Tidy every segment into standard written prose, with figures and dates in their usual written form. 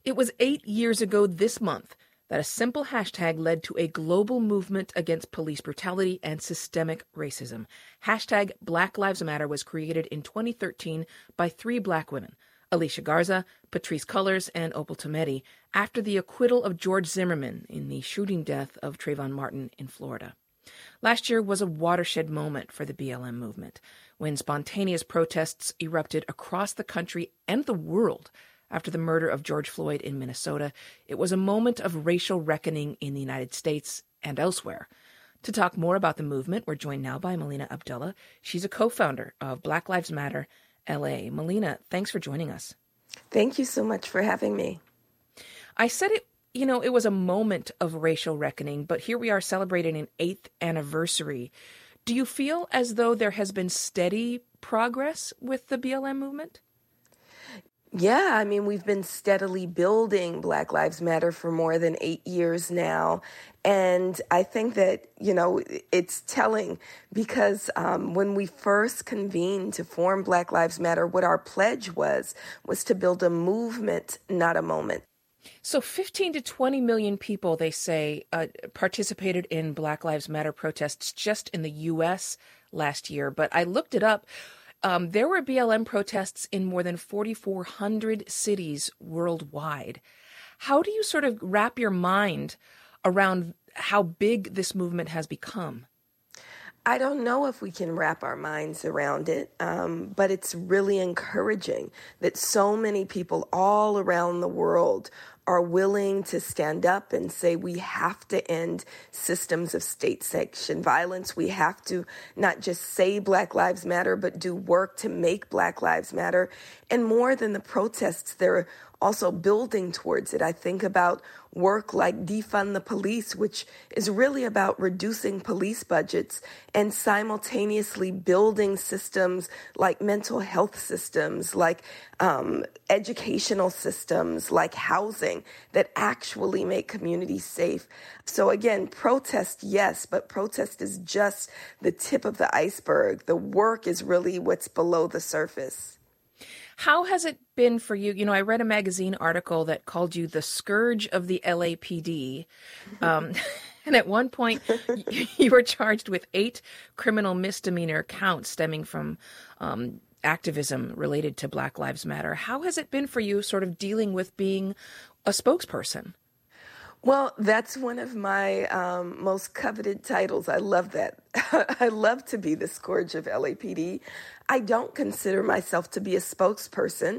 It was 8 years ago this month that a simple hashtag led to a global movement against police brutality and systemic racism. Hashtag Black Lives Matter was created in 2013 by 3 Black women, Alicia Garza, Patrisse Cullors, and Opal Tometi, after the acquittal of George Zimmerman in the shooting death of Trayvon Martin in Florida. Last year was a watershed moment for the BLM movement, when spontaneous protests erupted across the country and the world after the murder of George Floyd in Minnesota. It was a moment of racial reckoning in the United States and elsewhere. To talk more about the movement, we're joined now by Melina Abdullah. She's a co-founder of Black Lives Matter LA. Melina, thanks for joining us. Thank you so much for having me. I said it was a moment of racial reckoning, but here we are celebrating an 8th anniversary. Do you feel as though there has been steady progress with the BLM movement? Yeah, I mean, we've been steadily building Black Lives Matter for more than 8 years now. And I think that, it's telling because when we first convened to form Black Lives Matter, what our pledge was to build a movement, not a moment. So 15 to 20 million people, they say, participated in Black Lives Matter protests just in the U.S. last year. But I looked it up. There were BLM protests in more than 4,400 cities worldwide. How do you sort of wrap your mind around how big this movement has become? I don't know if we can wrap our minds around it, but it's really encouraging that so many people all around the world are willing to stand up and say we have to end systems of state-sanctioned violence. We have to not just say Black Lives Matter, but do work to make Black Lives Matter. And more than the protests, they're also building towards it. I think about work like Defund the Police, which is really about reducing police budgets and simultaneously building systems like mental health systems, like educational systems, like housing that actually make communities safe. So again, protest, yes, but protest is just the tip of the iceberg. The work is really what's below the surface. How has it been for you? I read a magazine article that called you the scourge of the LAPD. And at one point, you were charged with 8 criminal misdemeanor counts stemming from activism related to Black Lives Matter. How has it been for you sort of dealing with being a spokesperson? Well, that's one of my most coveted titles. I love that. I love to be the scourge of LAPD. I don't consider myself to be a spokesperson.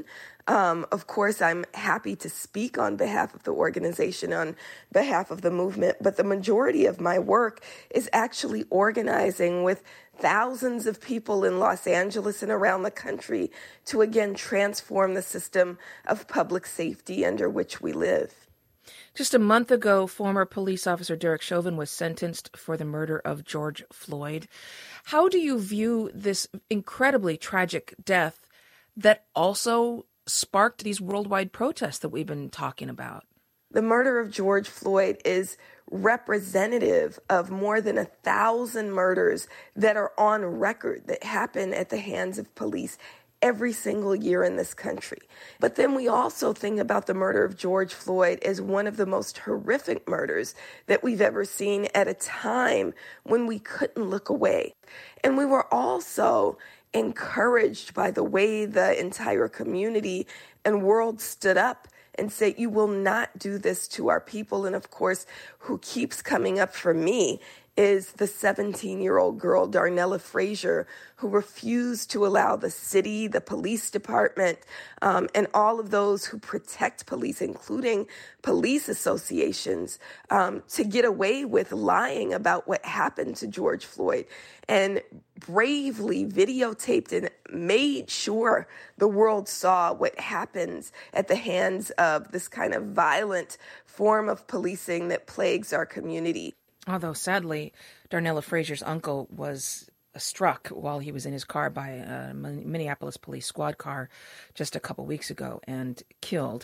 Of course, I'm happy to speak on behalf of the organization, on behalf of the movement, but the majority of my work is actually organizing with thousands of people in Los Angeles and around the country to, again, transform the system of public safety under which we live. Just a month ago, former police officer Derek Chauvin was sentenced for the murder of George Floyd. How do you view this incredibly tragic death that also sparked these worldwide protests that we've been talking about? The murder of George Floyd is representative of more than 1,000 murders that are on record that happen at the hands of police every single year in this country. But then we also think about the murder of George Floyd as one of the most horrific murders that we've ever seen at a time when we couldn't look away. And we were also encouraged by the way the entire community and world stood up and said, you will not do this to our people. And of course, who keeps coming up for me is the 17-year-old girl, Darnella Frazier, who refused to allow the city, the police department, and all of those who protect police, including police associations, to get away with lying about what happened to George Floyd, and bravely videotaped and made sure the world saw what happens at the hands of this kind of violent form of policing that plagues our community. Although, sadly, Darnella Frazier's uncle was struck while he was in his car by a Minneapolis police squad car just a couple weeks ago and killed.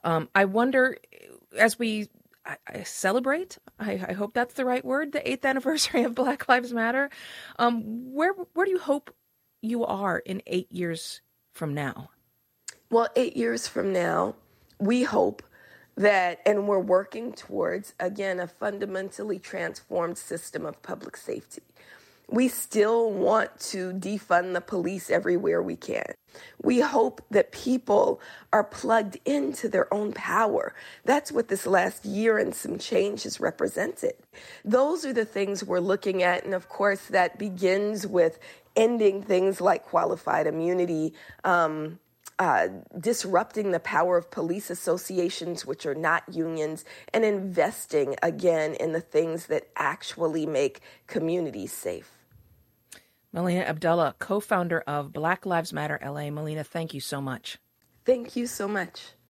I wonder, as we celebrate, I hope that's the right word, the 8th anniversary of Black Lives Matter, where do you hope you are in 8 years from now? Well, 8 years from now, we hope and we're working towards, again, a fundamentally transformed system of public safety. We still want to defund the police everywhere we can. We hope that people are plugged into their own power. That's what this last year and some change has represented. Those are the things we're looking at. And of course, that begins with ending things like qualified immunity, disrupting the power of police associations, which are not unions, and investing again in the things that actually make communities safe. Melina Abdullah, co-founder of Black Lives Matter LA. Melina, thank you so much. Thank you so much.